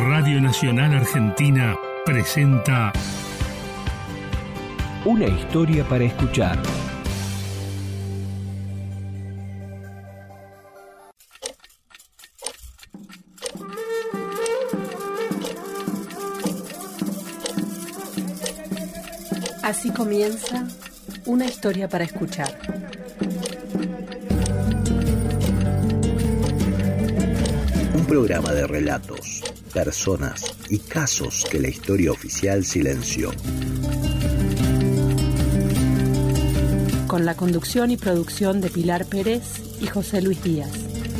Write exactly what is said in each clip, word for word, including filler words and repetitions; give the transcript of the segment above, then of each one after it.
Radio Nacional Argentina presenta Una historia para escuchar. Así comienza Una historia para escuchar. Un programa de relatos, personas y casos que la historia oficial silenció. Con la conducción y producción de Pilar Pérez y José Luis Díaz.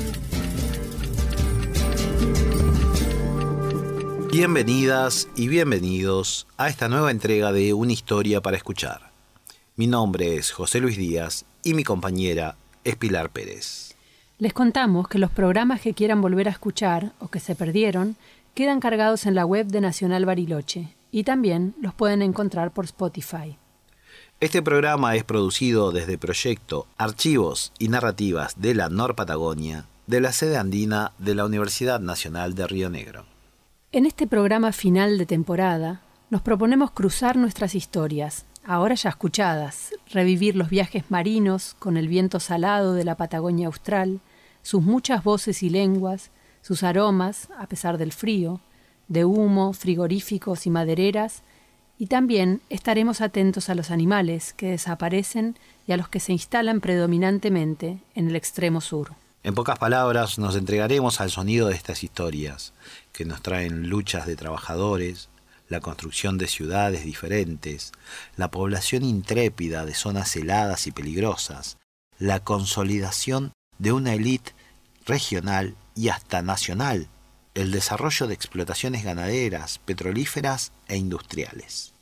Bienvenidas y bienvenidos a esta nueva entrega de Una historia para escuchar. Mi nombre es José Luis Díaz y mi compañera es Pilar Pérez. Les contamos que los programas que quieran volver a escuchar o que se perdieron quedan cargados en la web de Nacional Bariloche y también los pueden encontrar por Spotify. Este programa es producido desde Proyecto Archivos y Narrativas de la Nor Patagonia de la sede andina de la Universidad Nacional de Río Negro. En este programa final de temporada nos proponemos cruzar nuestras historias, ahora ya escuchadas, revivir los viajes marinos con el viento salado de la Patagonia Austral, sus muchas voces y lenguas, sus aromas, a pesar del frío, de humo, frigoríficos y madereras, y también estaremos atentos a los animales que desaparecen y a los que se instalan predominantemente en el extremo sur. En pocas palabras, nos entregaremos al sonido de estas historias, que nos traen luchas de trabajadores, la construcción de ciudades diferentes, la población intrépida de zonas heladas y peligrosas, la consolidación de una élite regional y hasta nacional, el desarrollo de explotaciones ganaderas, petrolíferas e industriales.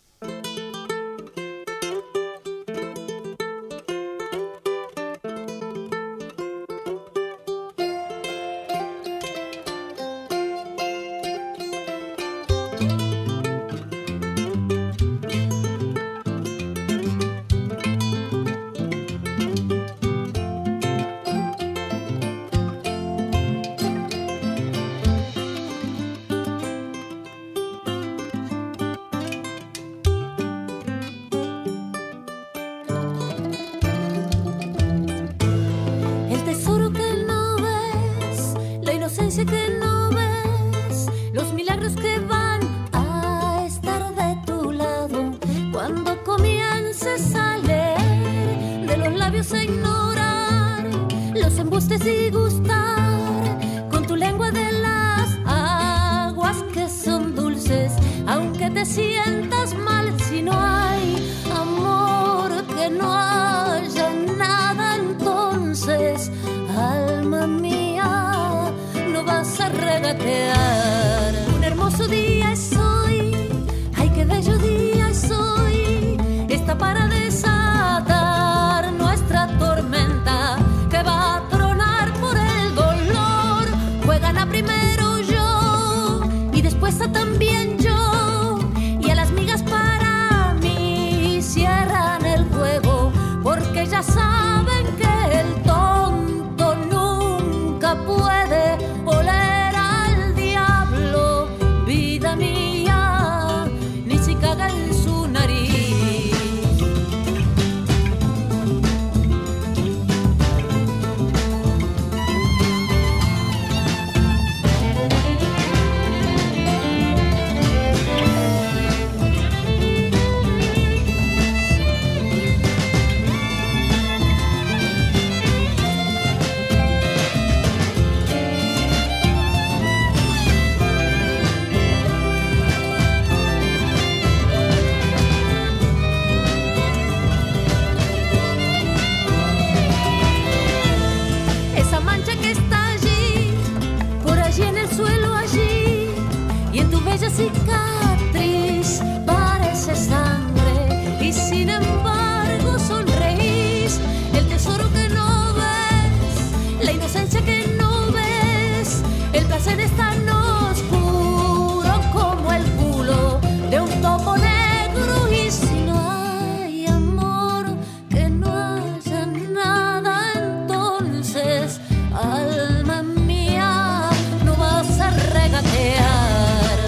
Que no ves los milagros que van a estar de tu lado cuando comiences a leer de los labios a ignorar los embustes y gustar con tu lengua de las aguas que son dulces, aunque te sientas mal si no hay amor, que no haya nada, entonces alma mía no vas a regatear. Un hermoso día es hoy, ay qué bello día es hoy, está para desatar nuestra tormenta que va a tronar por el dolor. Juegan a primero yo y después a también yo, y a las migas para mí cierran el juego, porque ya saben que el tonto nunca puede oler al diablo, vida mía, ni si caga en su nariz. Cicatriz parece sangre y sin embargo sonreís. El tesoro que no ves, la inocencia que no ves, el placer es tan oscuro como el culo de un topo negro. Y si no hay amor, que no haya nada, entonces alma mía no vas a regatear.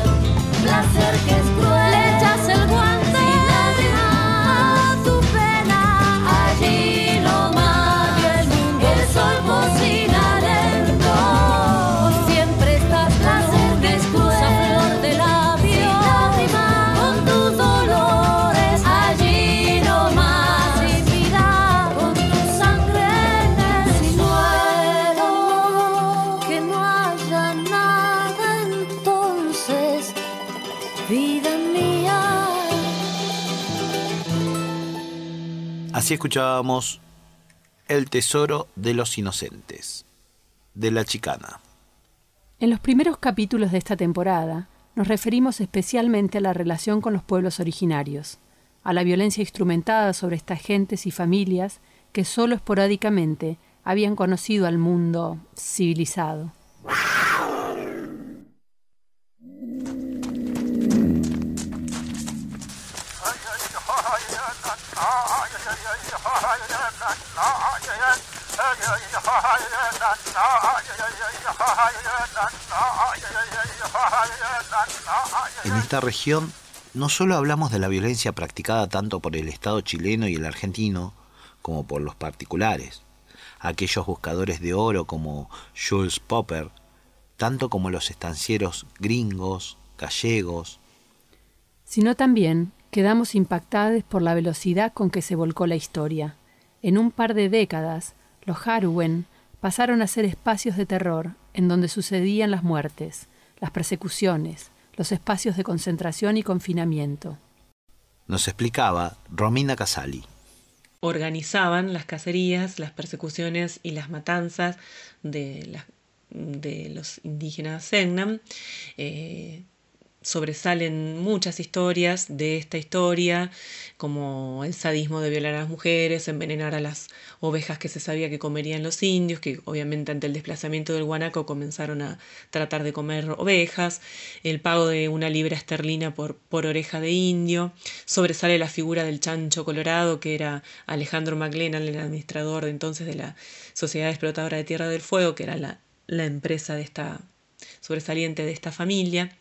Así escuchábamos El tesoro de los inocentes, de La Chicana. En los primeros capítulos de esta temporada nos referimos especialmente a la relación con los pueblos originarios, a la violencia instrumentada sobre estas gentes y familias que solo esporádicamente habían conocido al mundo civilizado. En esta región no solo hablamos de la violencia practicada tanto por el Estado chileno y el argentino como por los particulares, aquellos buscadores de oro como Jules Popper, tanto como los estancieros gringos, gallegos, sino también quedamos impactados por la velocidad con que se volcó la historia. En un par de décadas, los Harwen pasaron a ser espacios de terror en donde sucedían las muertes, las persecuciones, los espacios de concentración y confinamiento. Nos explicaba Romina Casali. Organizaban las cacerías, las persecuciones y las matanzas de, la, de los indígenas Selknam. Eh, sobresalen muchas historias de esta historia, como el sadismo de violar a las mujeres, envenenar a las ovejas que se sabía que comerían los indios, que obviamente ante el desplazamiento del guanaco comenzaron a tratar de comer ovejas, el pago de una libra esterlina por, por oreja de indio. Sobresale la figura del chancho colorado, que era Alejandro McLennan, el administrador de entonces de la Sociedad Explotadora de Tierra del Fuego, que era la, la empresa de esta, sobresaliente de esta familia.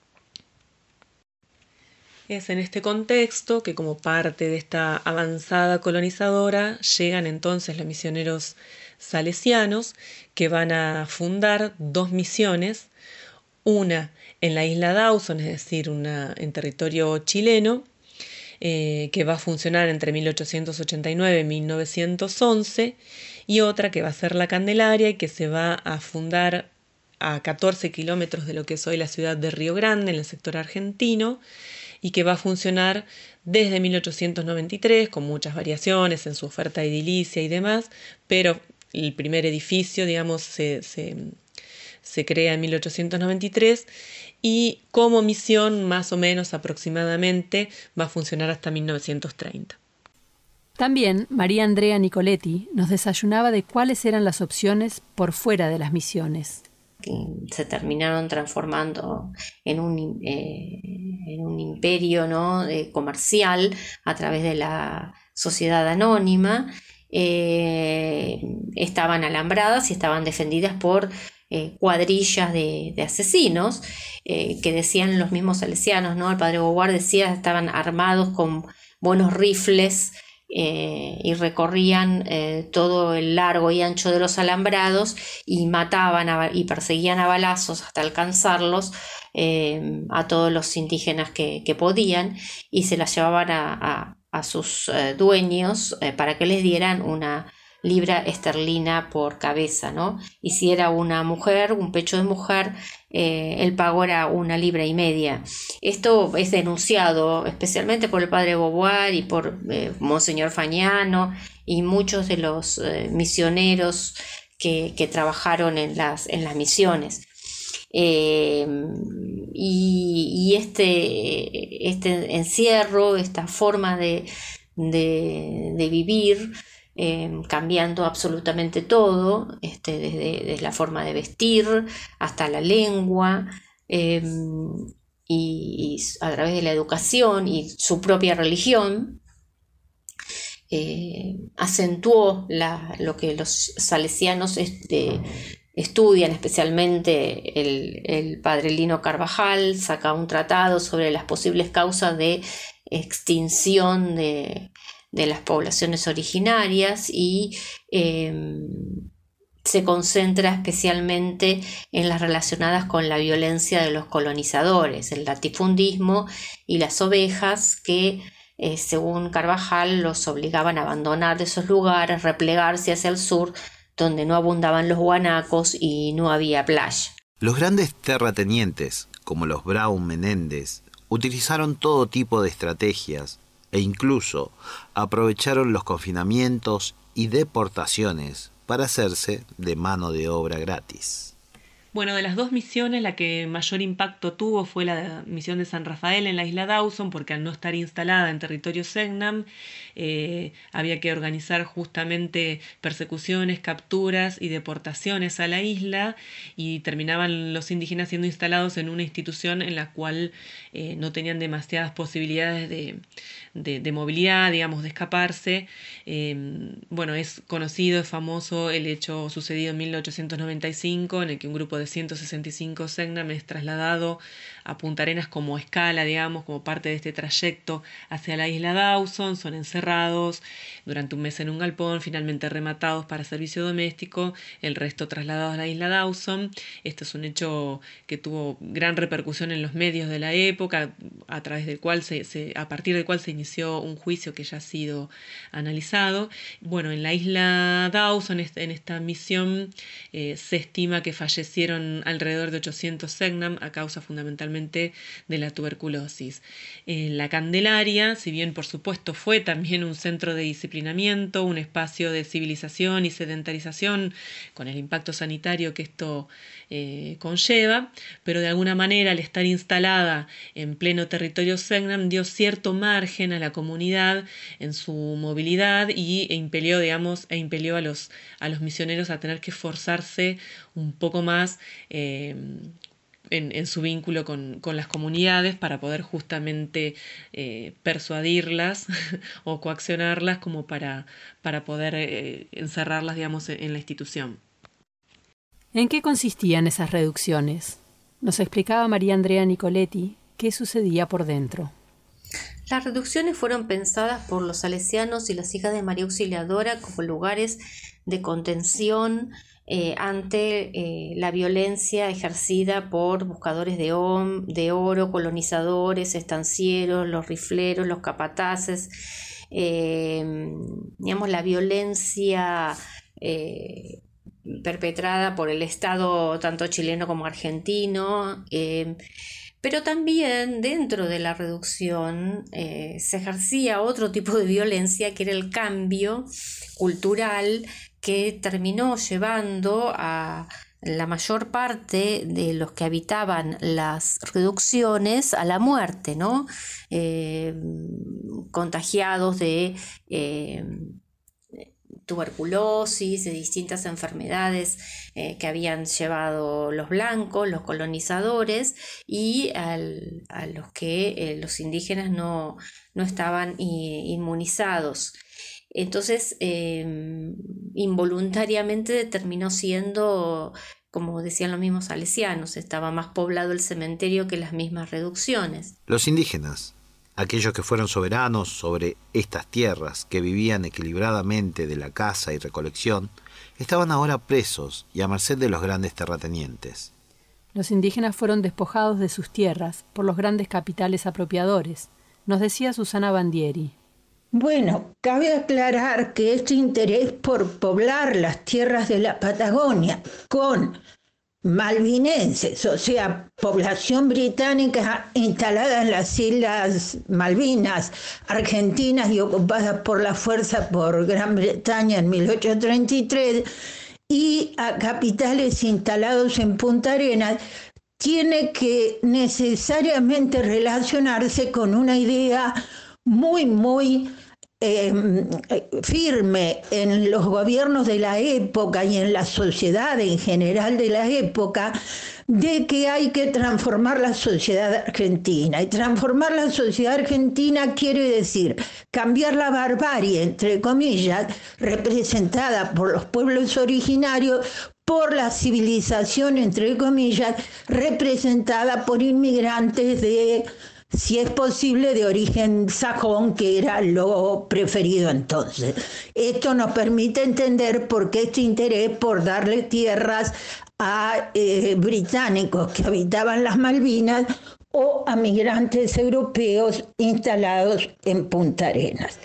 Es en este contexto que, como parte de esta avanzada colonizadora, llegan entonces los misioneros salesianos, que van a fundar dos misiones, una en la isla Dawson, es decir, una en territorio chileno, eh, que va a funcionar entre mil ochocientos ochenta y nueve y mil novecientos once, y otra que va a ser la Candelaria y que se va a fundar a catorce kilómetros de lo que es hoy la ciudad de Río Grande, en el sector argentino, y que va a funcionar desde mil ochocientos noventa y tres, con muchas variaciones en su oferta edilicia y demás, pero el primer edificio, digamos, se, se, se crea en mil ochocientos noventa y tres, y como misión, más o menos aproximadamente, va a funcionar hasta mil novecientos treinta. También María Andrea Nicoletti nos desayunaba de cuáles eran las opciones por fuera de las misiones. Que se terminaron transformando en un, eh, en un imperio, ¿no? eh, comercial a través de la sociedad anónima. Eh, estaban alambradas y estaban defendidas por eh, cuadrillas de, de asesinos eh, que decían los mismos salesianos, ¿no? El padre Beauvoir decía, estaban armados con buenos rifles, Eh, y recorrían eh, todo el largo y ancho de los alambrados y mataban a, y perseguían a balazos hasta alcanzarlos eh, a todos los indígenas que, que podían, y se las llevaban a, a, a sus eh, dueños eh, para que les dieran una libra esterlina por cabeza, ¿no? Y si era una mujer, un pecho de mujer, eh, el pago era una libra y media. Esto es denunciado especialmente por el padre Beauvoir y por eh, Monseñor Fagnano y muchos de los eh, misioneros que, que trabajaron en las, en las misiones. Eh, y, y este, este encierro, esta forma de, de, de vivir, Eh, cambiando absolutamente todo, este, desde, desde la forma de vestir hasta la lengua, eh, y, y a través de la educación y su propia religión, eh, acentuó la, lo que los salesianos este, estudian, especialmente el, el padre Lino Carvajal saca un tratado sobre las posibles causas de extinción de de las poblaciones originarias, y eh, se concentra especialmente en las relacionadas con la violencia de los colonizadores, el latifundismo y las ovejas que, eh, según Carvajal, los obligaban a abandonar esos lugares, replegarse hacia el sur, donde no abundaban los guanacos y no había playa. Los grandes terratenientes, como los Brown Menéndez, utilizaron todo tipo de estrategias e incluso aprovecharon los confinamientos y deportaciones para hacerse de mano de obra gratis. Bueno, de las dos misiones, la que mayor impacto tuvo fue la misión de San Rafael en la isla Dawson, porque al no estar instalada en territorio Selknam, eh, había que organizar justamente persecuciones, capturas y deportaciones a la isla, y terminaban los indígenas siendo instalados en una institución en la cual eh, no tenían demasiadas posibilidades de, de, de movilidad, digamos, de escaparse. Eh, bueno, es conocido, es famoso el hecho sucedido en mil ochocientos noventa y cinco, en el que un grupo de ciento sesenta y cinco Selknam es trasladado a Punta Arenas como escala, digamos, como parte de este trayecto hacia la isla Dawson. Son encerrados durante un mes en un galpón, finalmente rematados para servicio doméstico, el resto trasladados a la isla Dawson. Este es un hecho que tuvo gran repercusión en los medios de la época, a través del cual se, se, a partir del cual se inició un juicio que ya ha sido analizado. Bueno, en la isla Dawson, en esta misión, eh, se estima que fallecieron alrededor de ochocientos Selknam a causa fundamentalmente de la tuberculosis. En la Candelaria, si bien por supuesto fue también un centro de disciplinamiento, un espacio de civilización y sedentarización, con el impacto sanitario que esto eh, conlleva, pero de alguna manera al estar instalada en pleno territorio Selknam dio cierto margen a la comunidad en su movilidad y e impelió, digamos, e impelió a los, a los misioneros a tener que esforzarse un poco más eh, En, en su vínculo con, con las comunidades para poder justamente eh, persuadirlas o coaccionarlas como para, para poder eh, encerrarlas, digamos, en, en la institución. ¿En qué consistían esas reducciones? Nos explicaba María Andrea Nicoletti qué sucedía por dentro. Las reducciones fueron pensadas por los salesianos y las hijas de María Auxiliadora como lugares de contención Eh, ante eh, la violencia ejercida por buscadores de, om, de oro, colonizadores, estancieros, los rifleros, los capataces, eh, digamos, la violencia eh, perpetrada por el Estado tanto chileno como argentino, eh, pero también dentro de la reducción eh, se ejercía otro tipo de violencia, que era el cambio cultural que terminó llevando a la mayor parte de los que habitaban las reducciones a la muerte, ¿no? Eh, contagiados de eh, tuberculosis, de distintas enfermedades eh, que habían llevado los blancos, los colonizadores, y al, a los que eh, los indígenas no, no estaban inmunizados. Entonces, eh, involuntariamente terminó siendo, como decían los mismos salesianos, estaba más poblado el cementerio que las mismas reducciones. Los indígenas, aquellos que fueron soberanos sobre estas tierras, que vivían equilibradamente de la caza y recolección, estaban ahora presos y a merced de los grandes terratenientes. Los indígenas fueron despojados de sus tierras por los grandes capitales apropiadores, nos decía Susana Bandieri. Bueno, cabe aclarar que este interés por poblar las tierras de la Patagonia con malvinenses, o sea, población británica instalada en las Islas Malvinas, argentinas y ocupadas por la fuerza por Gran Bretaña en mil ochocientos treinta y tres, y a capitales instalados en Punta Arenas, tiene que necesariamente relacionarse con una idea muy, muy eh, firme en los gobiernos de la época y en la sociedad en general de la época, de que hay que transformar la sociedad argentina. Y transformar la sociedad argentina quiere decir cambiar la barbarie, entre comillas, representada por los pueblos originarios, por la civilización, entre comillas, representada por inmigrantes de, si es posible, de origen sajón, que era lo preferido entonces. Esto nos permite entender por qué este interés por darle tierras a eh, británicos que habitaban las Malvinas o a migrantes europeos instalados en Punta Arenas.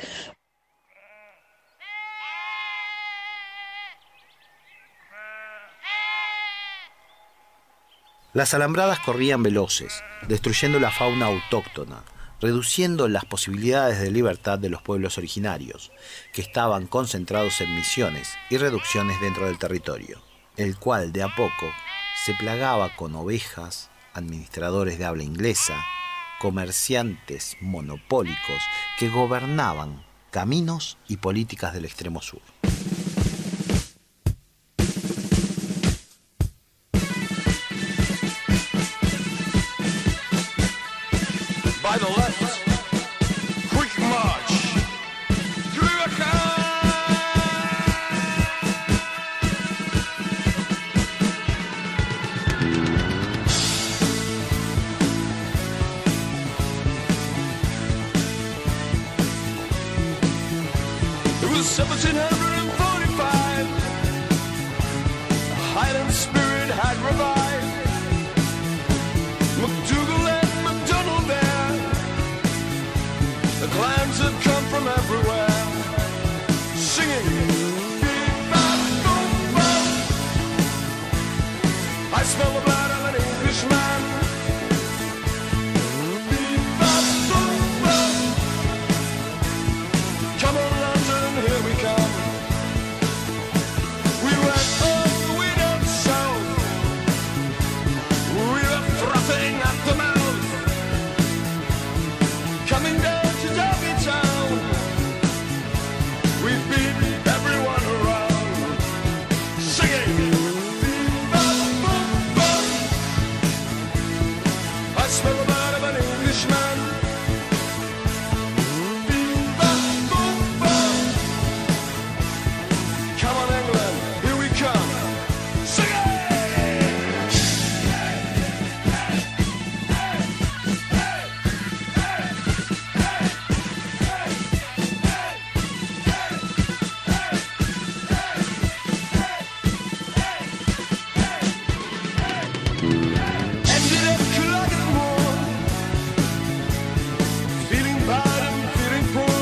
Las alambradas corrían veloces, destruyendo la fauna autóctona, reduciendo las posibilidades de libertad de los pueblos originarios, que estaban concentrados en misiones y reducciones dentro del territorio, el cual de a poco se plagaba con ovejas, administradores de habla inglesa, comerciantes monopólicos que gobernaban caminos y políticas del extremo sur. By the left, quick march through a It was seventeen forty-five. The Highland spirit had revived. MacDougall and MacDonald there. The clans had come from everywhere, singing. I smell the blood of an Englishman. Come on, London, here we come. We went all the way down south. We were frothing at the mouth. Coming down to Derby Town. We beat everyone around, singing. I smell the blood of an Englishman. Come on, England, here we come. Sing it! Ended up Culloden Moor, feeling bad and feeling poor.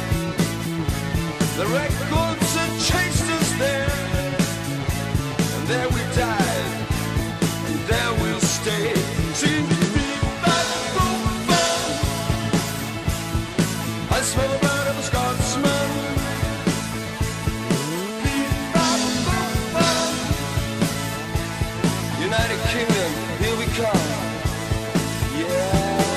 The records had chased us there, and there we died, and there we'll stay. Singing beep, bop, boom, bop. I smell the blood of a Scotsman. Beep, bop, boom, bop. United Kingdom, here we come. Yeah.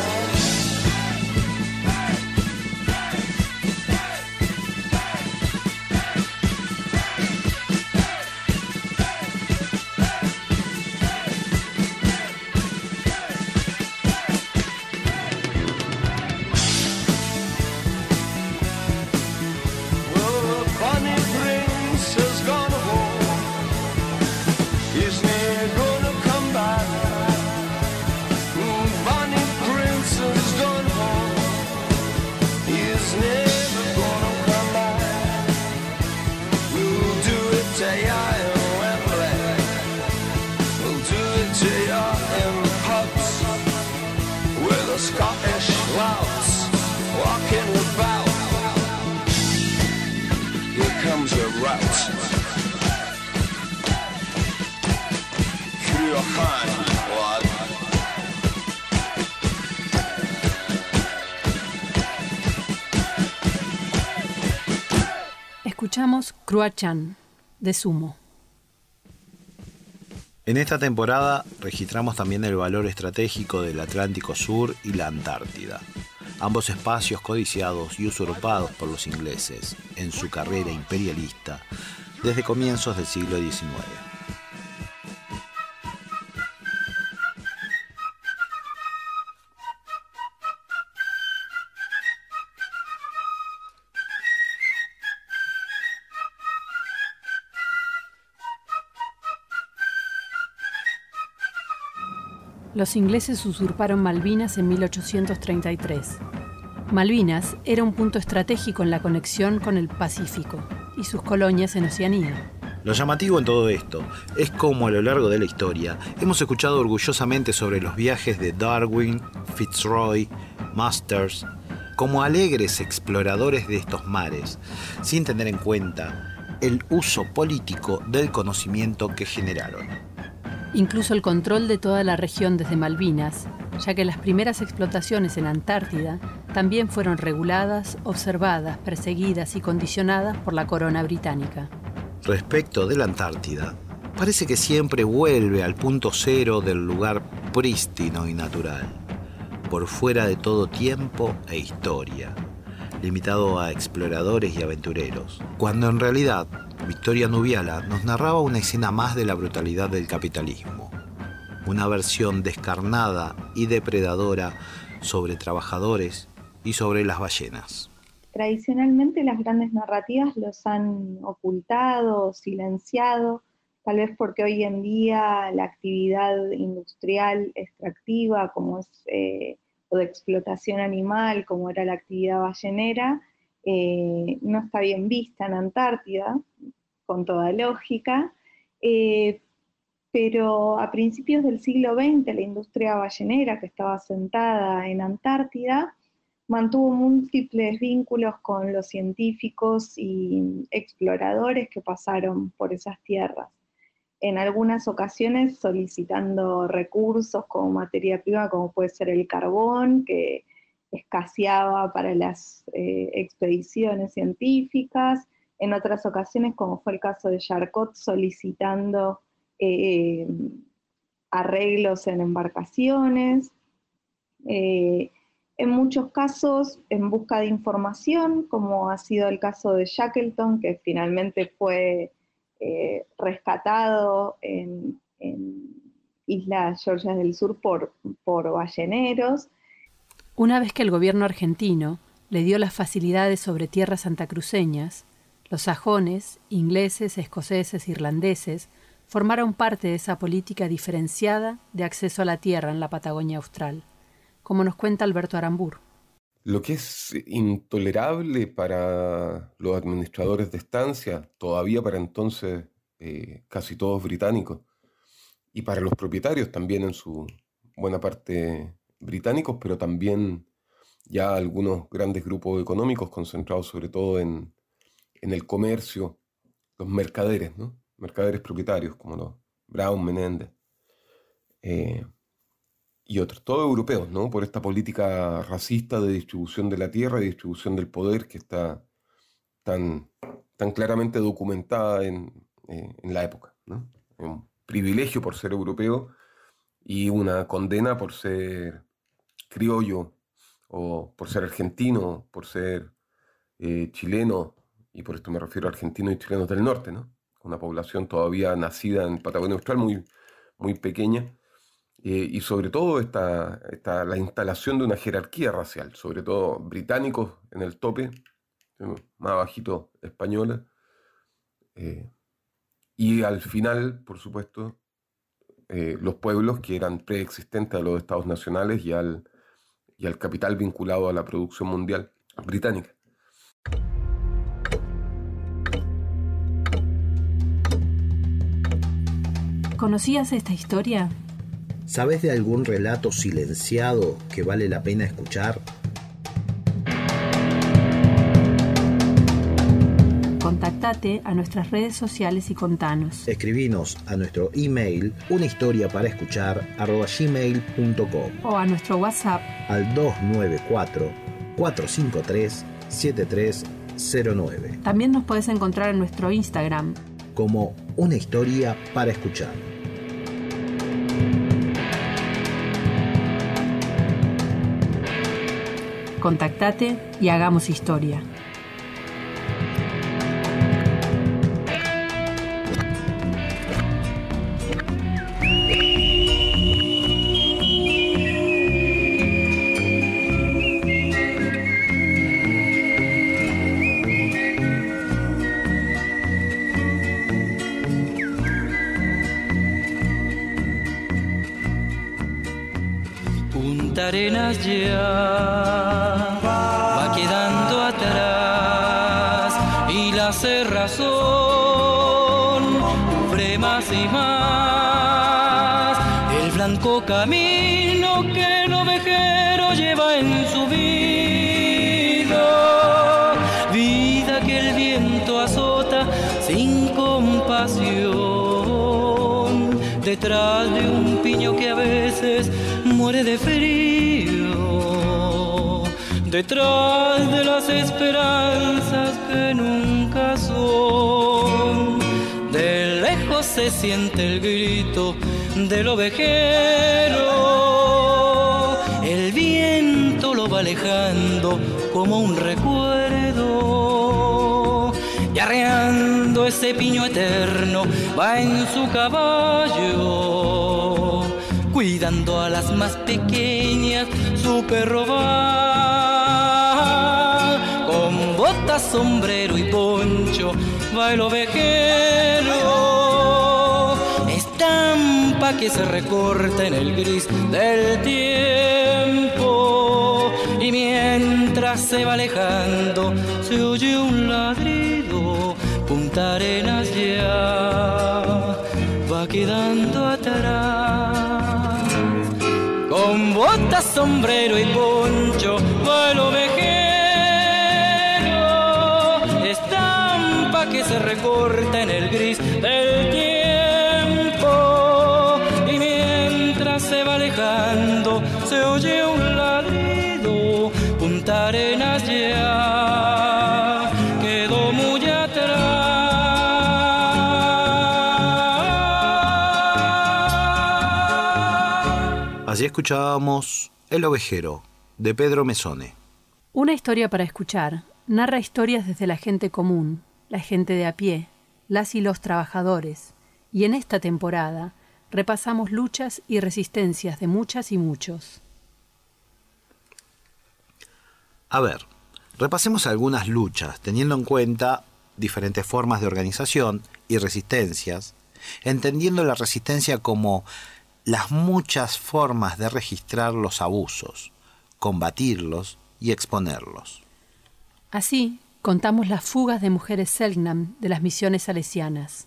Well, the Bonnie Prince has gone home. He's never gonna come back. Mm, Bonnie Prince has gone home. He's never gonna come back. We'll do it to ya in Wembley. We'll do it to ya in pubs with the Scottish louts walking about. Here comes a rout through your hand, lad. Escuchamos Cruachan, de Sumo. En esta temporada registramos también el valor estratégico del Atlántico Sur y la Antártida, ambos espacios codiciados y usurpados por los ingleses en su carrera imperialista desde comienzos del siglo diecinueve. Los ingleses usurparon Malvinas en mil ochocientos treinta y tres. Malvinas era un punto estratégico en la conexión con el Pacífico y sus colonias en Oceanía. Lo llamativo en todo esto es cómo a lo largo de la historia hemos escuchado orgullosamente sobre los viajes de Darwin, Fitzroy, Masters, como alegres exploradores de estos mares, sin tener en cuenta el uso político del conocimiento que generaron. Incluso el control de toda la región desde Malvinas ya que las primeras explotaciones en Antártida también fueron reguladas, observadas, perseguidas y condicionadas por la corona británica. Respecto de la Antártida, parece que siempre vuelve al punto cero del lugar prístino y natural, por fuera de todo tiempo e historia, limitado a exploradores y aventureros, cuando en realidad Victoria Nubiala nos narraba una escena más de la brutalidad del capitalismo, una versión descarnada y depredadora sobre trabajadores y sobre las ballenas. Tradicionalmente las grandes narrativas los han ocultado, silenciado, tal vez porque hoy en día la actividad industrial extractiva, como es, eh, o de explotación animal, como era la actividad ballenera, eh, no está bien vista en Antártida, con toda lógica, eh, pero a principios del siglo veinte la industria ballenera, que estaba asentada en Antártida, mantuvo múltiples vínculos con los científicos y exploradores que pasaron por esas tierras. En algunas ocasiones solicitando recursos como materia prima, como puede ser el carbón, que escaseaba para las eh, expediciones científicas. En otras ocasiones, como fue el caso de Charcot, solicitando eh, arreglos en embarcaciones. Eh, en muchos casos, en busca de información, como ha sido el caso de Shackleton, que finalmente fue Eh, rescatado en, en Islas Georgias del Sur por, por balleneros. Una vez que el gobierno argentino le dio las facilidades sobre tierras santacruceñas, los sajones, ingleses, escoceses, irlandeses, formaron parte de esa política diferenciada de acceso a la tierra en la Patagonia Austral, como nos cuenta Alberto Arambur. Lo que es intolerable para los administradores de estancia, todavía para entonces eh, casi todos británicos, y para los propietarios también en su buena parte británicos, pero también ya algunos grandes grupos económicos concentrados sobre todo en, en el comercio, los mercaderes, ¿no? Mercaderes propietarios como los Brown, Menéndez, eh, y otros, todos europeos, ¿no? Por esta política racista de distribución de la tierra y distribución del poder que está tan, tan claramente documentada en, eh, en la época, ¿no? Un privilegio por ser europeo y una condena por ser criollo, o por ser argentino, por ser eh, chileno, y por esto me refiero a argentinos y chilenos del norte, ¿no? Una población todavía nacida en Patagonia Austral, muy, muy pequeña. Eh, y sobre todo esta, esta, la instalación de una jerarquía racial, sobre todo británicos en el tope, más abajito española, eh, y al final, por supuesto, eh, los pueblos que eran preexistentes a los estados nacionales y al, y al capital vinculado a la producción mundial británica. ¿Conocías esta historia? ¿Sabes de algún relato silenciado que vale la pena escuchar? Contactate a nuestras redes sociales y contanos. Escribinos a nuestro email unahistoriaparaescuchar arroba gmail punto com o a nuestro WhatsApp al dos nueve cuatro, cuatro cinco tres, siete tres cero nueve. También nos puedes encontrar en nuestro Instagram como Una Historia para Escuchar. Contactate y hagamos historia. Punta Arenas ya va quedando atrás y la cerrazón cubre más y más el blanco camino que el ovejero lleva en su vida, vida que el viento azota sin compasión, detrás de un piño que a veces muere de frío, detrás de las esperanzas que nunca son. De lejos se siente el grito del ovejero, el viento lo va alejando como un recuerdo, y arreando ese piño eterno va en su caballo, cuidando a las más pequeñas su perro va, con botas, sombrero y poncho va el ovejero, estampa que se recorta en el gris del tiempo, y mientras se va alejando se oye un ladrido, Punta Arenas ya va quedando atrás, con botas, sombrero y poncho va el ovejero, estampa que se recorta en el gris del tiempo, y mientras se va alejando se oye un ladrido, Punta Arenas ya quedó muy atrás. Así escuchábamos El ovejero, de Pedro Mesone. Una historia para escuchar narra historias desde la gente común, la gente de a pie, las y los trabajadores, y en esta temporada repasamos luchas y resistencias de muchas y muchos. A ver, repasemos algunas luchas, teniendo en cuenta diferentes formas de organización y resistencias, entendiendo la resistencia como las muchas formas de registrar los abusos, combatirlos y exponerlos. Así, contamos las fugas de mujeres Selknam de las misiones salesianas.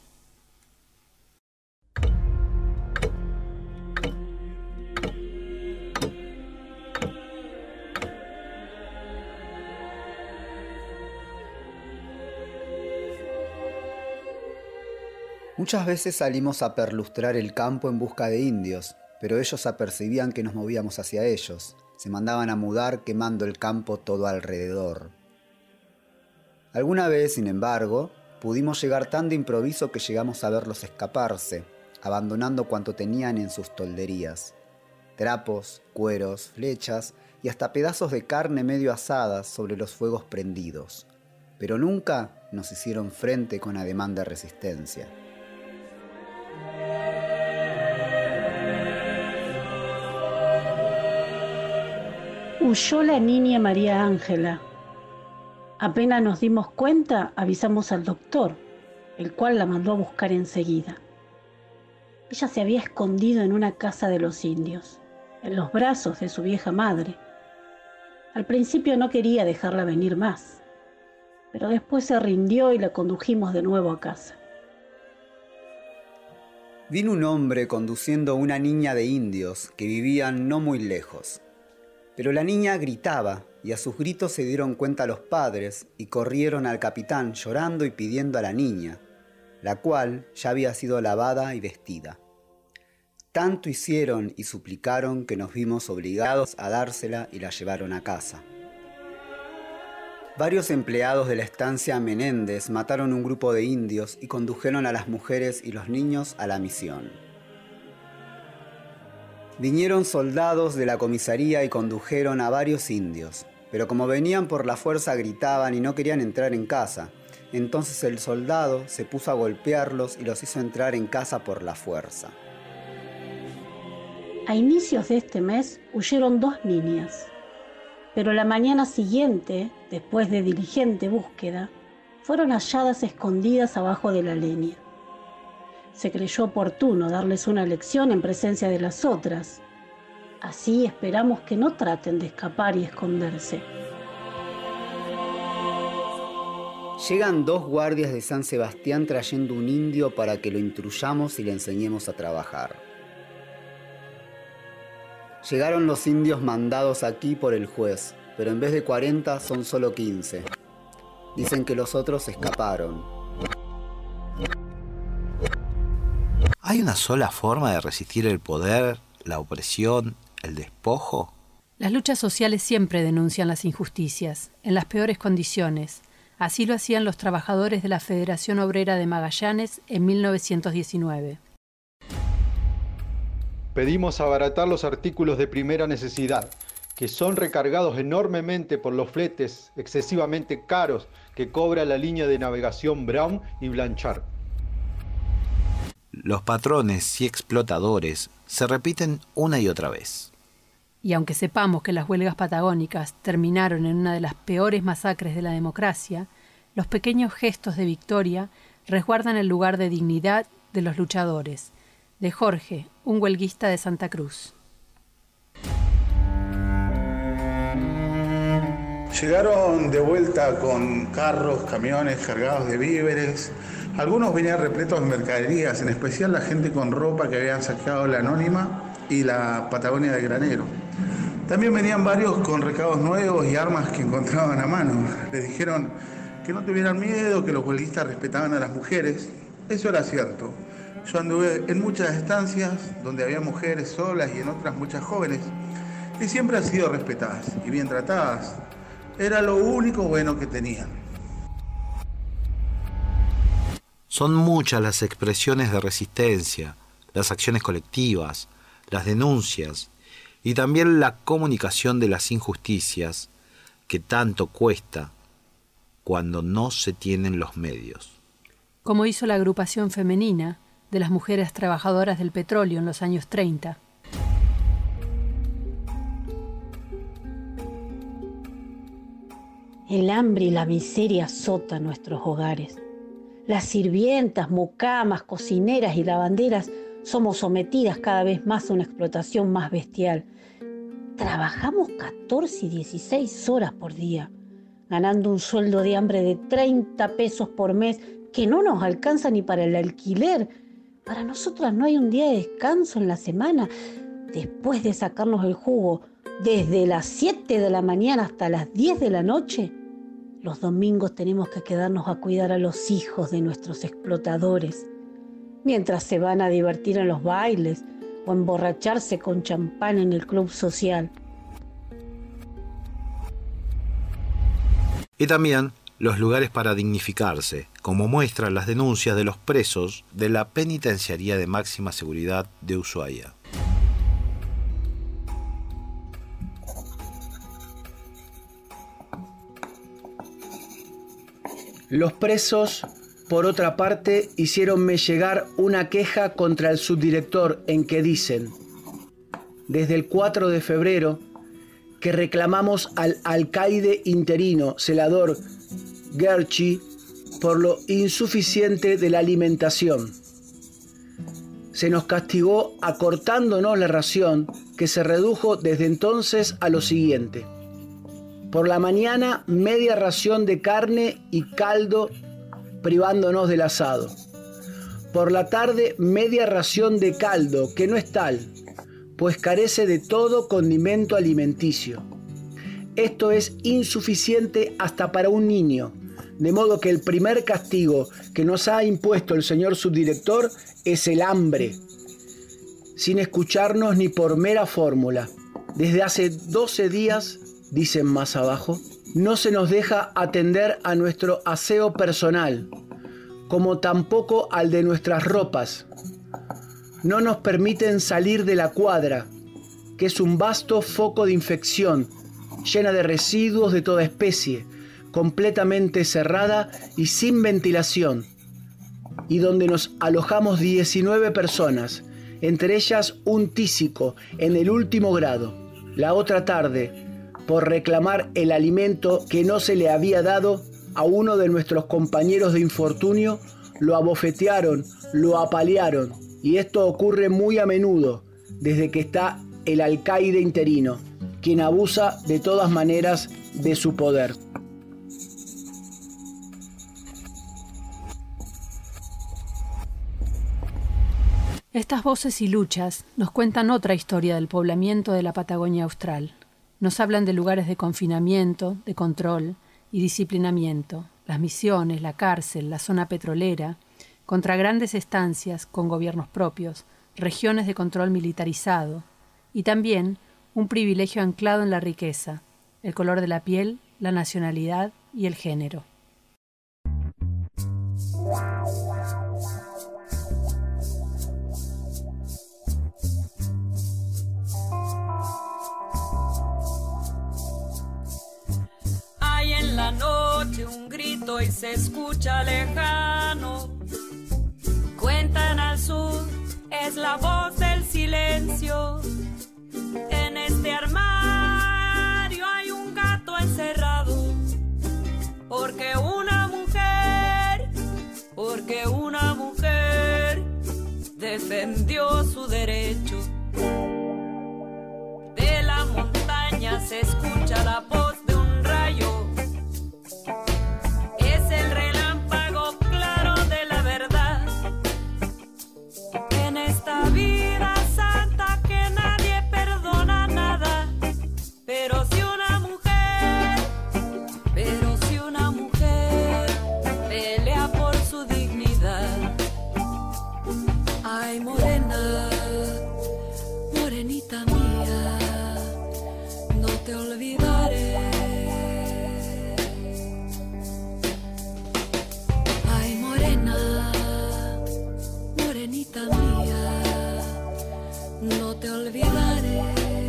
Muchas veces salimos a perlustrar el campo en busca de indios, pero ellos apercibían que nos movíamos hacia ellos. Se mandaban a mudar quemando el campo todo alrededor. Alguna vez, sin embargo, pudimos llegar tan de improviso que llegamos a verlos escaparse, abandonando cuanto tenían en sus tolderías. Trapos, cueros, flechas y hasta pedazos de carne medio asadas sobre los fuegos prendidos. Pero nunca nos hicieron frente con ademán de resistencia. Huyó la niña María Ángela. Apenas nos dimos cuenta, avisamos al doctor, el cual la mandó a buscar enseguida. Ella se había escondido en una casa de los indios, en los brazos de su vieja madre. Al principio no quería dejarla venir más, pero después se rindió y la condujimos de nuevo a casa. Vino un hombre conduciendo una niña de indios que vivían no muy lejos. Pero la niña gritaba, y a sus gritos se dieron cuenta los padres y corrieron al capitán llorando y pidiendo a la niña, la cual ya había sido lavada y vestida. Tanto hicieron y suplicaron que nos vimos obligados a dársela y la llevaron a casa. Varios empleados de la estancia Menéndez mataron un grupo de indios y condujeron a las mujeres y los niños a la misión. Vinieron soldados de la comisaría y condujeron a varios indios, pero como venían por la fuerza gritaban y no querían entrar en casa. Entonces el soldado se puso a golpearlos y los hizo entrar en casa por la fuerza. A inicios de este mes huyeron dos niñas, pero la mañana siguiente, después de diligente búsqueda, fueron halladas escondidas abajo de la leña. Se creyó oportuno darles una lección en presencia de las otras. Así esperamos que no traten de escapar y esconderse. Llegan dos guardias de San Sebastián trayendo un indio para que lo instruyamos y le enseñemos a trabajar. Llegaron los indios mandados aquí por el juez, pero en vez de cuarenta son solo quince. Dicen que los otros escaparon. ¿Hay una sola forma de resistir el poder, la opresión, el despojo? Las luchas sociales siempre denuncian las injusticias, en las peores condiciones. Así lo hacían los trabajadores de la Federación Obrera de Magallanes en mil novecientos diecinueve. Pedimos abaratar los artículos de primera necesidad, que son recargados enormemente por los fletes excesivamente caros que cobra la línea de navegación Brown y Blanchard. Los patrones y explotadores se repiten una y otra vez. Y aunque sepamos que las huelgas patagónicas terminaron en una de las peores masacres de la democracia, los pequeños gestos de victoria resguardan el lugar de dignidad de los luchadores. De Jorge, un huelguista de Santa Cruz. Llegaron de vuelta con carros, camiones cargados de víveres. Algunos venían repletos de mercaderías, en especial la gente con ropa que habían saqueado la Anónima y la Patagonia del Granero. También venían varios con recados nuevos y armas que encontraban a mano. Les dijeron que no tuvieran miedo, que los huelguistas respetaban a las mujeres. Eso era cierto. Yo anduve en muchas estancias donde había mujeres solas y en otras muchas jóvenes, y siempre han sido respetadas y bien tratadas. Era lo único bueno que tenían. Son muchas las expresiones de resistencia, las acciones colectivas, las denuncias y también la comunicación de las injusticias que tanto cuesta cuando no se tienen los medios. Como hizo la agrupación femenina de las mujeres trabajadoras del petróleo en los años treinta. El hambre y la miseria azotan nuestros hogares. Las sirvientas, mucamas, cocineras y lavanderas somos sometidas cada vez más a una explotación más bestial. Trabajamos catorce y dieciséis horas por día, ganando un sueldo de hambre de treinta pesos por mes que no nos alcanza ni para el alquiler. Para nosotras no hay un día de descanso en la semana. Después de sacarnos el jugo desde las siete de la mañana hasta las diez de la noche, los domingos tenemos que quedarnos a cuidar a los hijos de nuestros explotadores, mientras se van a divertir en los bailes o a emborracharse con champán en el club social. Y también los lugares para dignificarse, como muestran las denuncias de los presos de la Penitenciaría de Máxima Seguridad de Ushuaia. Los presos, por otra parte, hicieronme llegar una queja contra el subdirector en que dicen: desde el cuatro de febrero que reclamamos al alcaide interino, celador Gerchi, por lo insuficiente de la alimentación. Se nos castigó acortándonos la ración, que se redujo desde entonces a lo siguiente: por la mañana media ración de carne y caldo, privándonos del asado. Por la tarde media ración de caldo, que no es tal, pues carece de todo condimento alimenticio. Esto es insuficiente hasta para un niño, de modo que el primer castigo que nos ha impuesto el señor subdirector es el hambre, sin escucharnos ni por mera fórmula. Desde hace doce días, dicen más abajo, no se nos deja atender a nuestro aseo personal, como tampoco al de nuestras ropas. No nos permiten salir de la cuadra, que es un vasto foco de infección, llena de residuos de toda especie, completamente cerrada y sin ventilación, y donde nos alojamos diecinueve personas, entre ellas un tísico en el último grado. La otra tarde, por reclamar el alimento que no se le había dado a uno de nuestros compañeros de infortunio, lo abofetearon, lo apalearon, y esto ocurre muy a menudo desde que está el alcaide interino, quien abusa de todas maneras de su poder. Estas voces y luchas nos cuentan otra historia del poblamiento de la Patagonia Austral. Nos hablan de lugares de confinamiento, de control y disciplinamiento, las misiones, la cárcel, la zona petrolera, contra grandes estancias con gobiernos propios, regiones de control militarizado y también un privilegio anclado en la riqueza, el color de la piel, la nacionalidad y el género. Hay en la noche un grito y se escucha lejano. Cuentan al sur, es la voz del silencio. En este armario hay un gato encerrado. Porque una mujer, porque una mujer defendió su derecho. De la montaña se escucha la voz de un rayo. Es el relámpago claro de la verdad. En esta vida santa que nadie perdona nada. Pero si una mujer, pero si una mujer pelea por su dignidad. Ay, morena, morenita mía, no te olvidaré. Ay, morena, morenita mía, no te olvidaré.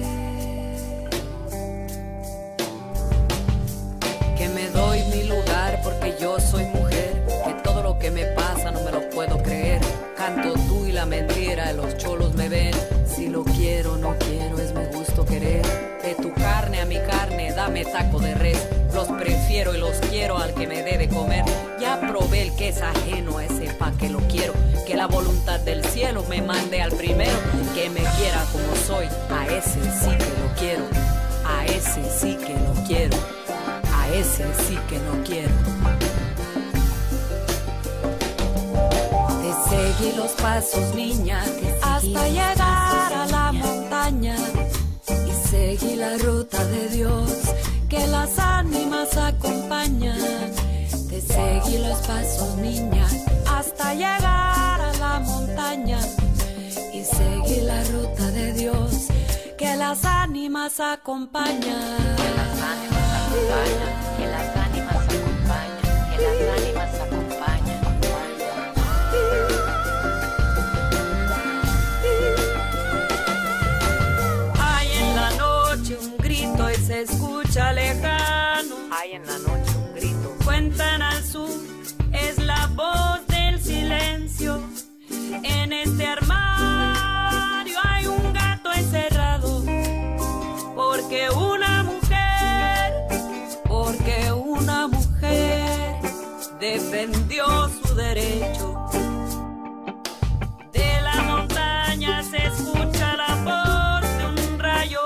Que me doy mi lugar porque yo soy mujer, que todo lo que me pasa no me lo puedo creer. Canto tú y la mentira, los cholos me ven. Si lo quiero, no quiero, es mi gusto querer. De tu carne a mi carne, dame taco de res. Los prefiero y los quiero al que me dé de comer. Ya probé el que es ajeno a ese pa' que lo quiero. Que la voluntad del cielo me mande al primero. Que me quiera como soy, a ese sí que lo quiero. A ese sí que lo quiero. A ese sí que no quiero. Seguí los pasos, niña, hasta llegar a la montaña. Y seguí la ruta de Dios, que las ánimas acompañan. Te seguí los pasos, niña, hasta llegar a la montaña. Y seguí la ruta de Dios, que las ánimas acompañan. Que las ánimas acompañan, que las ánimas acompañan, que las ánimas acompañan. Se escucha lejano. Hay en la noche un grito. Cuentan al sur, es la voz del silencio. En este armario hay un gato encerrado. Porque una mujer, porque una mujer defendió su derecho. De la montaña se escucha la voz de un rayo.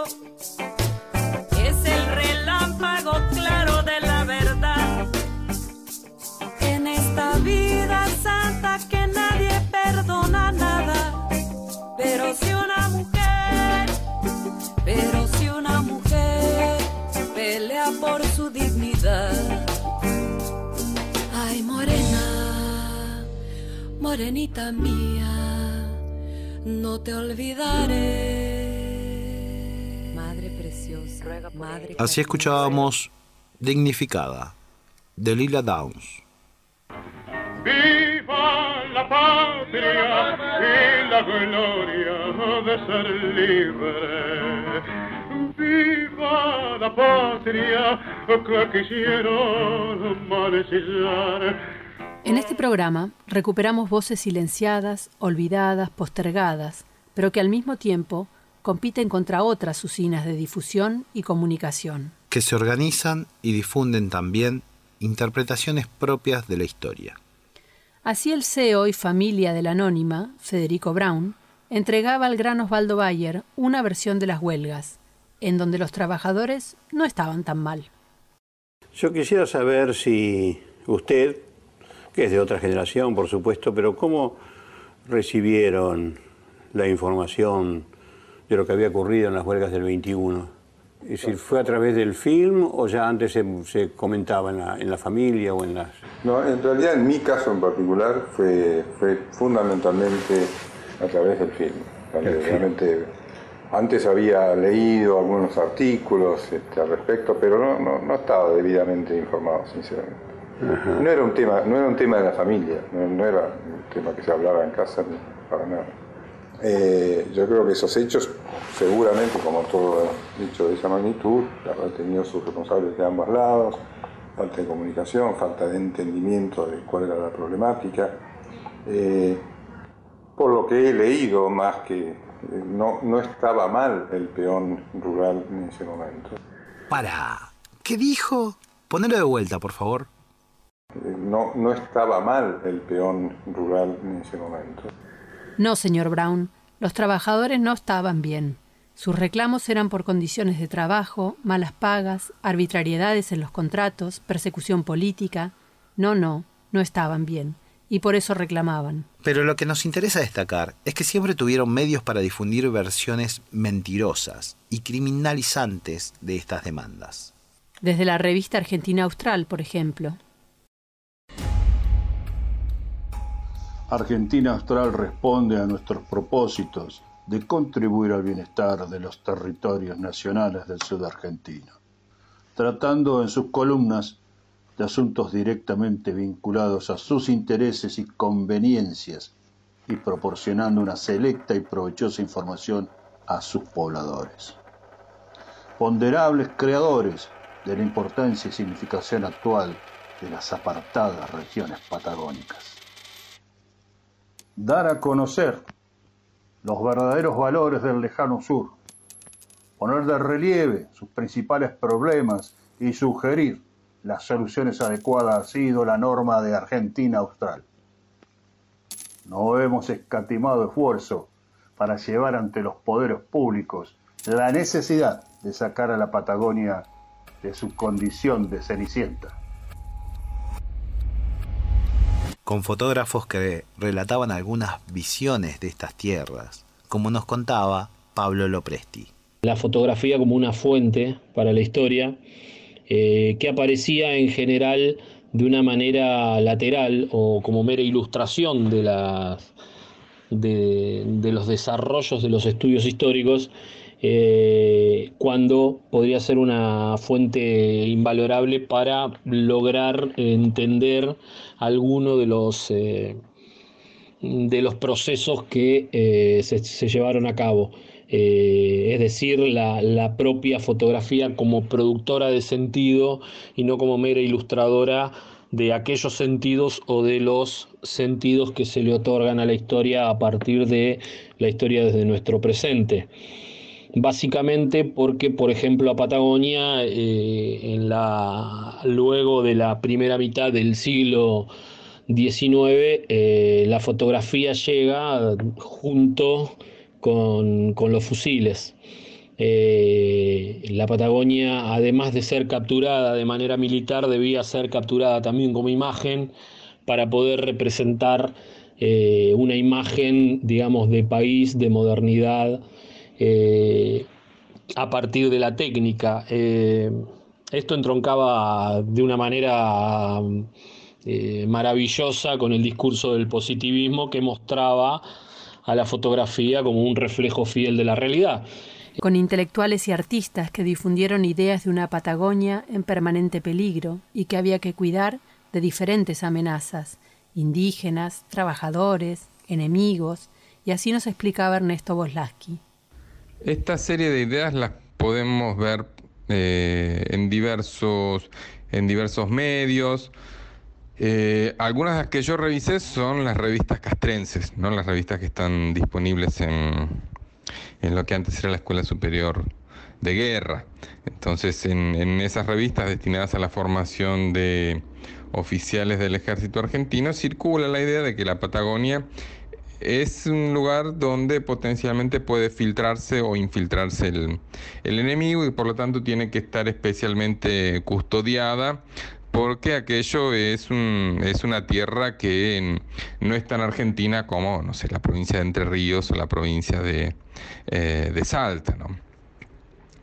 Claro de la verdad. En esta vida santa que nadie perdona nada. Pero si una mujer, pero si una mujer pelea por su dignidad. Ay, morena, morenita mía, no te olvidaré. Así escuchábamos Dignificada, de Lila Downs. ¡Viva la patria y la gloria de ser libre! ¡Viva la patria que quisieron mancillar! En este programa recuperamos voces silenciadas, olvidadas, postergadas, pero que al mismo tiempo compiten contra otras usinas de difusión y comunicación. Que se organizan y difunden también interpretaciones propias de la historia. Así el C E O y familia del Anónima, Federico Braun, entregaba al gran Osvaldo Bayer una versión de las huelgas, en donde los trabajadores no estaban tan mal. Yo quisiera saber si usted, que es de otra generación, por supuesto, pero ¿cómo recibieron la información de lo que había ocurrido en las huelgas del veintiuno? Es decir, ¿fue a través del film o ya antes se, se comentaba en la, en la familia o en las...? No, en realidad en mi caso en particular fue, fue fundamentalmente a través del film. Realmente, antes había leído algunos artículos este, al respecto, pero no, no, no estaba debidamente informado, sinceramente. Ajá. No era un tema, no era un tema de la familia, no, no era un tema que se hablaba en casa ni para nada. Eh, yo creo que esos hechos, seguramente, como todo hecho de esa magnitud, habrán tenido sus responsables de ambos lados, falta de comunicación, falta de entendimiento de cuál era la problemática. Eh, por lo que he leído, más que eh, no, no estaba mal el peón rural en ese momento. Para, ¿qué dijo? Ponelo de vuelta, por favor. Eh, no, no estaba mal el peón rural en ese momento. No, señor Brown, los trabajadores no estaban bien. Sus reclamos eran por condiciones de trabajo, malas pagas, arbitrariedades en los contratos, persecución política. No, no, no estaban bien. Y por eso reclamaban. Pero lo que nos interesa destacar es que siempre tuvieron medios para difundir versiones mentirosas y criminalizantes de estas demandas. Desde la revista Argentina Austral, por ejemplo. Argentina Austral responde a nuestros propósitos de contribuir al bienestar de los territorios nacionales del sur argentino, tratando en sus columnas de asuntos directamente vinculados a sus intereses y conveniencias y proporcionando una selecta y provechosa información a sus pobladores. Ponderables creadores de la importancia y significación actual de las apartadas regiones patagónicas. Dar a conocer los verdaderos valores del lejano sur, poner de relieve sus principales problemas y sugerir las soluciones adecuadas ha sido la norma de Argentina Austral. No hemos escatimado esfuerzo para llevar ante los poderes públicos la necesidad de sacar a la Patagonia de su condición de cenicienta. Con fotógrafos que relataban algunas visiones de estas tierras, como nos contaba Pablo Lopresti. La fotografía como una fuente para la historia, eh, que aparecía en general de una manera lateral o como mera ilustración de, las, de, de los desarrollos de los estudios históricos, eh, cuando podría ser una fuente invalorable para lograr entender alguno de los, eh, de los procesos que eh, se, se llevaron a cabo. Eh, es decir, la, la propia fotografía como productora de sentido y no como mera ilustradora de aquellos sentidos o de los sentidos que se le otorgan a la historia a partir de la historia desde nuestro presente. Básicamente porque, por ejemplo, a Patagonia, eh, en la, luego de la primera mitad del siglo diecinueve, eh, la fotografía llega junto con, con los fusiles. Eh, la Patagonia, además de ser capturada de manera militar, debía ser capturada también como imagen para poder representar eh, una imagen, digamos, de país, de modernidad, Eh, a partir de la técnica. Eh, esto entroncaba de una manera eh, maravillosa con el discurso del positivismo que mostraba a la fotografía como un reflejo fiel de la realidad. Con intelectuales y artistas que difundieron ideas de una Patagonia en permanente peligro y que había que cuidar de diferentes amenazas, indígenas, trabajadores, enemigos, y así nos explicaba Ernesto Boslaski. Esta serie de ideas las podemos ver eh, en, diversos, en diversos medios. Eh, algunas de las que yo revisé son las revistas castrenses, ¿no? Las revistas que están disponibles en, en lo que antes era la Escuela Superior de Guerra. Entonces, en, en esas revistas destinadas a la formación de oficiales del ejército argentino, circula la idea de que la Patagonia es un lugar donde potencialmente puede filtrarse o infiltrarse el, el enemigo y por lo tanto tiene que estar especialmente custodiada porque aquello es, un, es una tierra que en, no es tan argentina como, no sé, la provincia de Entre Ríos o la provincia de, eh, de Salta, ¿no?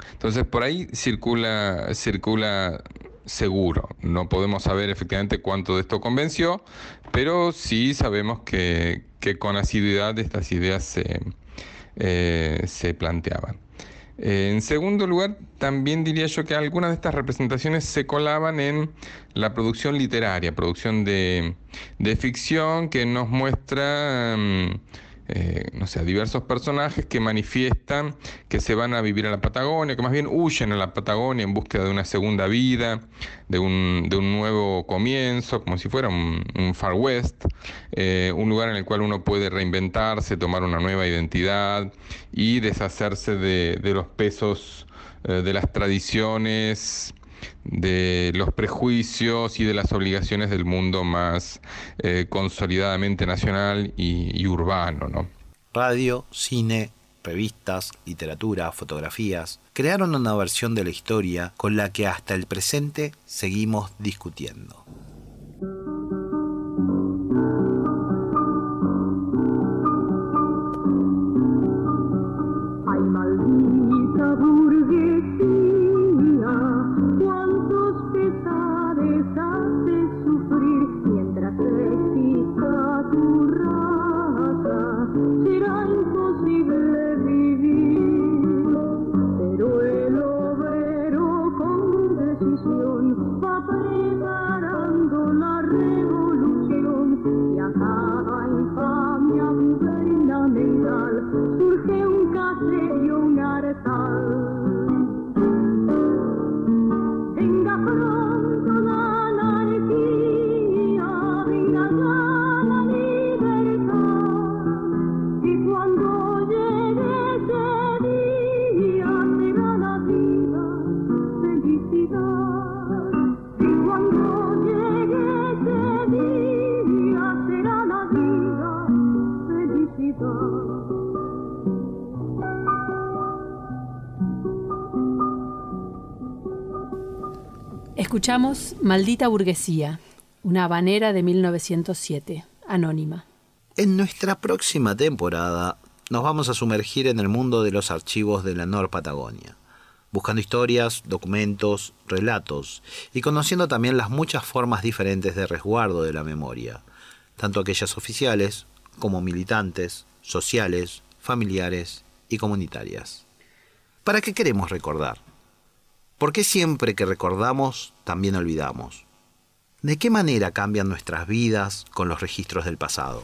Entonces por ahí circula, circula seguro. No podemos saber efectivamente cuánto de esto convenció, pero sí sabemos que, que con asiduidad estas ideas se, eh, se planteaban. Eh, en segundo lugar, también diría yo que algunas de estas representaciones se colaban en la producción literaria, producción de, de ficción que nos muestra, um, eh, no sé, diversos personajes que manifiestan que se van a vivir a la Patagonia, que más bien huyen a la Patagonia en búsqueda de una segunda vida, de un, de un nuevo comienzo, como si fuera un, un Far West, eh, un lugar en el cual uno puede reinventarse, tomar una nueva identidad y deshacerse de, de los pesos eh, de las tradiciones, de los prejuicios y de las obligaciones del mundo más eh, consolidadamente nacional y, y urbano, ¿no? Radio, cine, revistas, literatura, fotografías, crearon una versión de la historia con la que hasta el presente seguimos discutiendo. Ay, maldita burguesía, cuántos pesares haces sufrir mientras exista tu raza, será imposible vivir, pero el obrero con decisión va preparando la revolución y a cada infamia gubernamental surge un caserío, un hartal. Venga pronto la anarquía, venga ya la libertad, y cuando llegue ese día será la vida felicidad, y cuando llegue ese día será la vida felicidad. Escuchamos Maldita burguesía, una habanera de mil novecientos siete, anónima. En nuestra próxima temporada nos vamos a sumergir en el mundo de los archivos de la Nor Patagonia, buscando historias, documentos, relatos y conociendo también las muchas formas diferentes de resguardo de la memoria, tanto aquellas oficiales como militantes, sociales, familiares y comunitarias. ¿Para qué queremos recordar? ¿Por qué siempre que recordamos también olvidamos? ¿De qué manera cambian nuestras vidas con los registros del pasado?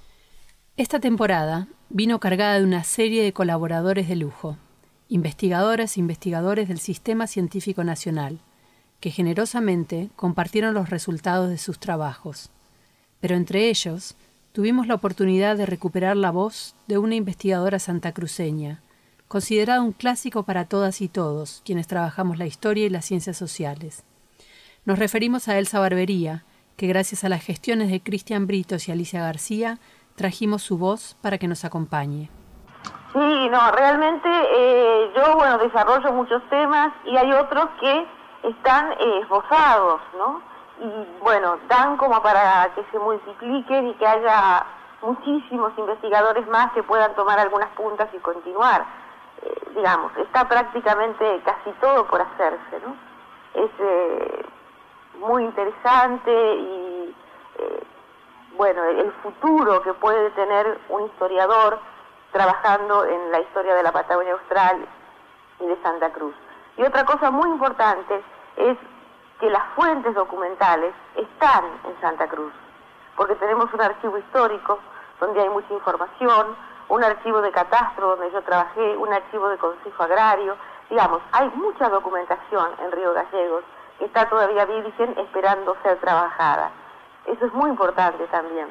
Esta temporada vino cargada de una serie de colaboradores de lujo, investigadoras e investigadores del Sistema Científico Nacional, que generosamente compartieron los resultados de sus trabajos. Pero entre ellos, tuvimos la oportunidad de recuperar la voz de una investigadora santacruceña, considerada un clásico para todas y todos quienes trabajamos la historia y las ciencias sociales. Nos referimos a Elsa Barbería, que gracias a las gestiones de Cristian Britos y Alicia García, trajimos su voz para que nos acompañe. Sí, no, realmente eh, yo, bueno, desarrollo muchos temas y hay otros que están eh, esbozados, ¿no? Y, bueno, dan como para que se multipliquen y que haya muchísimos investigadores más que puedan tomar algunas puntas y continuar. Eh, digamos, está prácticamente casi todo por hacerse, ¿no? Es eh, muy interesante y, eh, bueno, el futuro que puede tener un historiador trabajando en la historia de la Patagonia Austral y de Santa Cruz. Y otra cosa muy importante es que las fuentes documentales están en Santa Cruz, porque tenemos un archivo histórico donde hay mucha información, un archivo de catastro donde yo trabajé, un archivo de consejo agrario, digamos, hay mucha documentación en Río Gallegos que está todavía virgen esperando ser trabajada. Eso es muy importante también.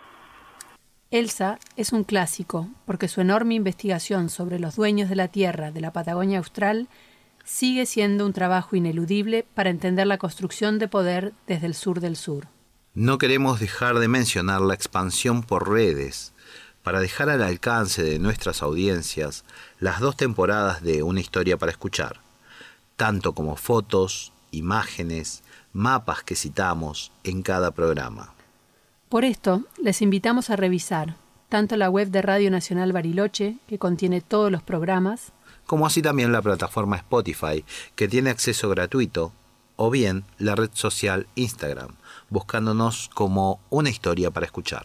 Elsa es un clásico porque su enorme investigación sobre los dueños de la tierra de la Patagonia Austral sigue siendo un trabajo ineludible para entender la construcción de poder desde el sur del sur. No queremos dejar de mencionar la expansión por redes para dejar al alcance de nuestras audiencias las dos temporadas de Una historia para escuchar, tanto como fotos, imágenes, mapas que citamos en cada programa. Por esto, les invitamos a revisar tanto la web de Radio Nacional Bariloche, que contiene todos los programas, como así también la plataforma Spotify, que tiene acceso gratuito, o bien la red social Instagram, buscándonos como Una Historia para Escuchar.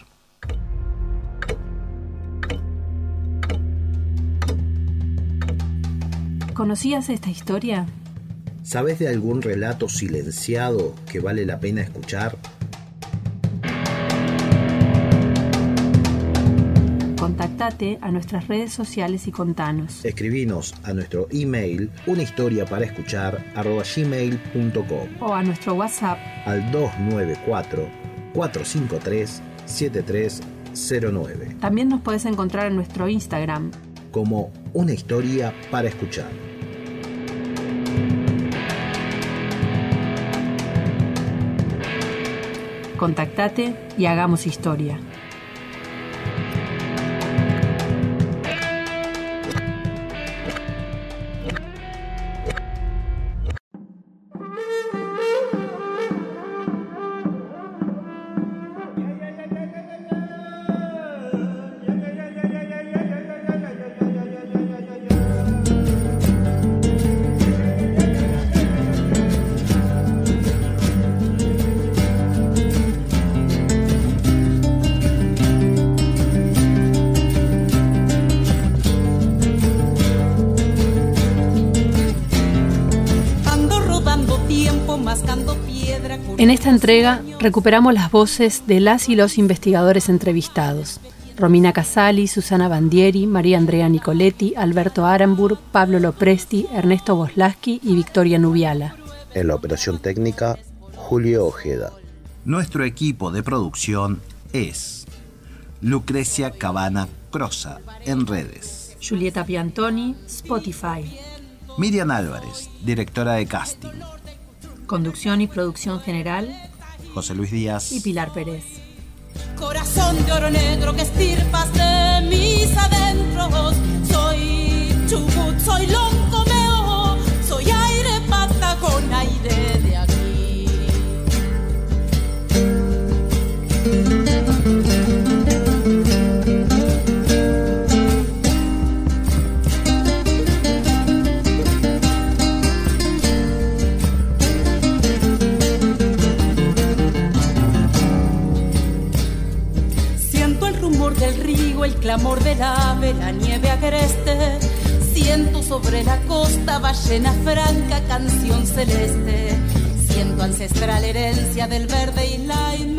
¿Conocías esta historia? ¿Sabes de algún relato silenciado que vale la pena escuchar? Contactate a nuestras redes sociales y contanos. Escribinos a nuestro email unahistoriaparaescuchar arroba gmail punto com o a nuestro WhatsApp al dos nueve cuatro, cuatro cinco tres, siete tres cero nueve. También nos puedes encontrar en nuestro Instagram como Una Historia para Escuchar. Contactate y hagamos historia. En esta entrega recuperamos las voces de las y los investigadores entrevistados. Romina Casali, Susana Bandieri, María Andrea Nicoletti, Alberto Arambur, Pablo Lopresti, Ernesto Boslaski y Victoria Nubiala. En la operación técnica, Julio Ojeda. Nuestro equipo de producción es Lucrecia Cabana Crosa en redes. Julieta Piantoni, Spotify. Miriam Álvarez, directora de casting. Conducción y producción general, José Luis Díaz y Pilar Pérez. Corazón de oro negro que estirpas de mis adentros. Soy Chubut, soy Loncomeo, soy aire Patagón, aire de aquí. Del río, el clamor del ave, la nieve agreste. Siento sobre la costa ballena franca, canción celeste. Siento ancestral herencia del verde y la inmensidad.